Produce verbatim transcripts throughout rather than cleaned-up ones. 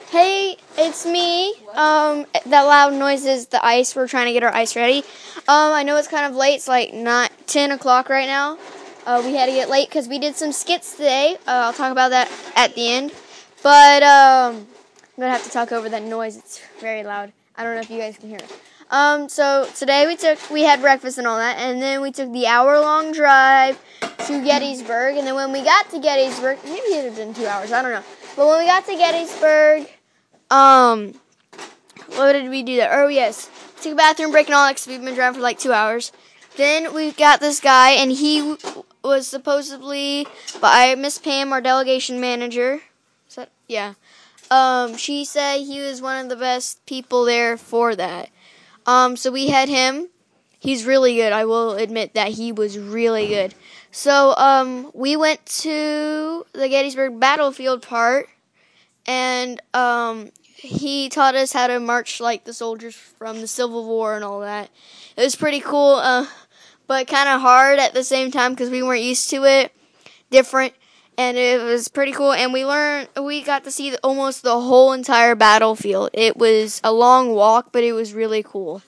Hey, it's me. Um, that loud noise is the ice. We're trying to get our ice ready. Um, I know it's kind of late. It's like not ten o'clock right now. Uh, we had to get late because we did some skits today. Uh, I'll talk about that at the end. But um, I'm gonna have to talk over that noise. It's very loud. I don't know if you guys can hear it. Um, so today we took we had breakfast and all that, and then we took the hour-long drive to Gettysburg. And then when we got to Gettysburg, maybe it had been two hours. I don't know. But when we got to Gettysburg. Um, what did we do there? Oh, yes. Took a bathroom break and all that because we've been driving for like two hours. Then we got this guy, and he w- was supposedly by Miss Pam, our delegation manager. Is that? Yeah. Um, she said he was one of the best people there for that. Um, so we had him. He's really good. I will admit that he was really good. So, um, we went to the Gettysburg battlefield part. And um, he taught us how to march like the soldiers from the Civil War and all that. It was pretty cool, uh, but kind of hard at the same time because we weren't used to it. Different, and it was pretty cool. And we learned, we got to see almost the whole entire battlefield. It was a long walk, but it was really cool.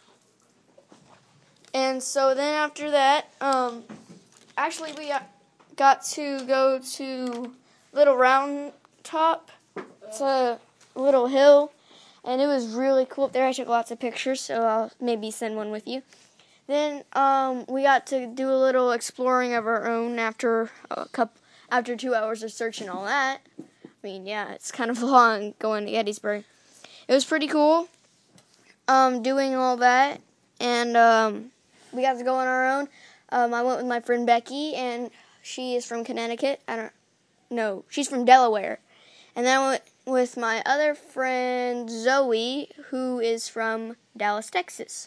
And so then after that, um, actually we got, got to go to Little Round Top. It's a little hill, and it was really cool up there. I took lots of pictures, so I'll maybe send one with you. Then um, we got to do a little exploring of our own after a couple, after two hours of search and all that. I mean, yeah, it's kind of long going to Gettysburg. It was pretty cool um, doing all that, and um, we got to go on our own. Um, I went with my friend Becky, and she is from Connecticut. I don't know. She's from Delaware. And then I went with my other friend, Zoe, who is from Dallas, Texas.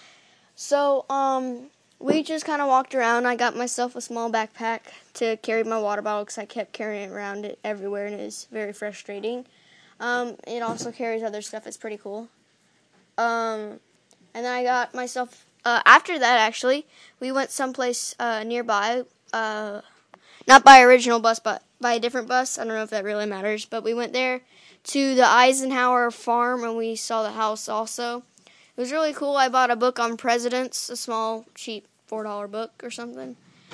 So, um, we just kind of walked around. I got myself a small backpack to carry my water bottle because I kept carrying it around it everywhere, and it was very frustrating. Um, it also carries other stuff. It's pretty cool. Um, and then I got myself, uh, after that, actually, we went someplace uh, nearby, uh, not by original bus, but by a different bus. I don't know if that really matters, but we went there to the Eisenhower farm, and we saw the house also. It was really cool. I bought a book on presidents, a small, cheap four dollar book or something.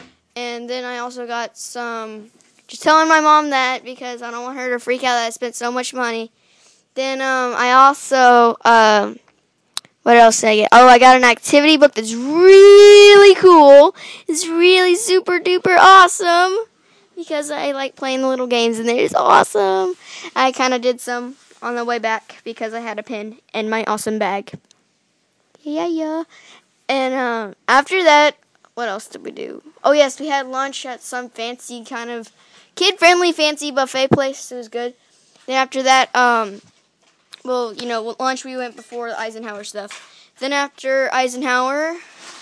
And then I also got some, just telling my mom that because I don't want her to freak out that I spent so much money. Then um, I also, um, what else did I get? Oh, I got an activity book that's really cool. It's really super duper awesome. Because I like playing the little games, and it's awesome. I kind of did some on the way back because I had a pen and my awesome bag. Yeah, yeah. And um, after that, what else did we do? Oh, yes, we had lunch at some fancy kind of kid-friendly fancy buffet place. It was good. Then after that, um, well, you know, lunch we went before the Eisenhower stuff. Then after Eisenhower,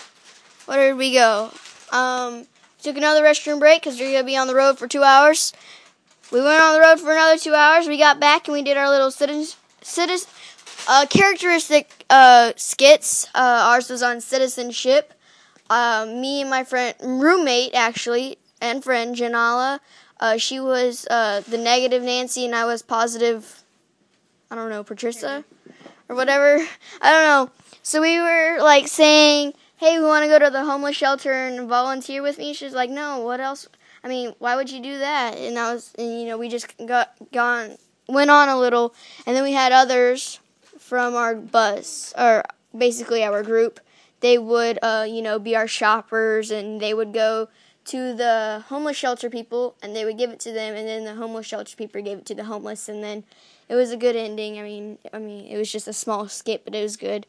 where did we go? Um... Took another restroom break because we are going to be on the road for two hours. We went on the road for another two hours. We got back and we did our little citizen, citizen, uh, characteristic uh, skits. Uh, ours was on citizenship. Uh, me and my friend, roommate actually, and friend, Janala, uh, she was uh, the negative Nancy and I was positive, I don't know, Patricia or whatever. I don't know. So we were like saying, hey, we want to go to the homeless shelter and volunteer with me. She's like, no, what else? I mean, why would you do that? And I was, and, you know, we just got gone, went on a little, and then we had others from our bus, or basically our group. They would, uh, you know, be our shoppers, and they would go to the homeless shelter people, and they would give it to them, and then the homeless shelter people gave it to the homeless, and then it was a good ending. I mean, I mean, it was just a small skit, but it was good.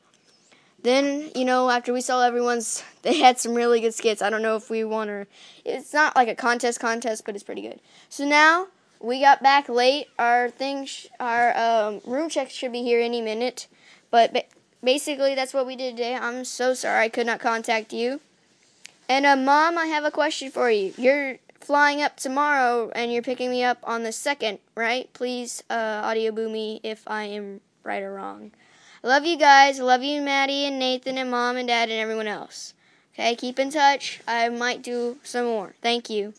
Then, you know, after we saw everyone's, they had some really good skits. I don't know if we won or, it's not like a contest contest, but it's pretty good. So now, we got back late. Our thing, sh- our um, room check should be here any minute. But ba- basically, that's what we did today. I'm so sorry I could not contact you. And, uh, Mom, I have a question for you. You're flying up tomorrow, and you're picking me up on the second, right? Please, uh, audio boo me if I am right or wrong. I love you guys. I love you, Maddie and Nathan and Mom and Dad and everyone else. Okay, keep in touch. I might do some more. Thank you.